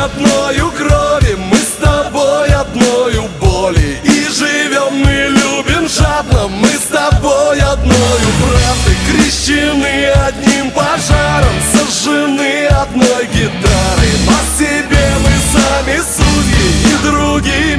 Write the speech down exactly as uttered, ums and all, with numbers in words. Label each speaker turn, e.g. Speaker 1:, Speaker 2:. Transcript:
Speaker 1: одною крови, мы с тобой одною боли. И живем мы, любим жадно, мы с тобой одною правдой. Крещены одним пожаром, сожжены одной гитарой. По себе мы сами судьи и другие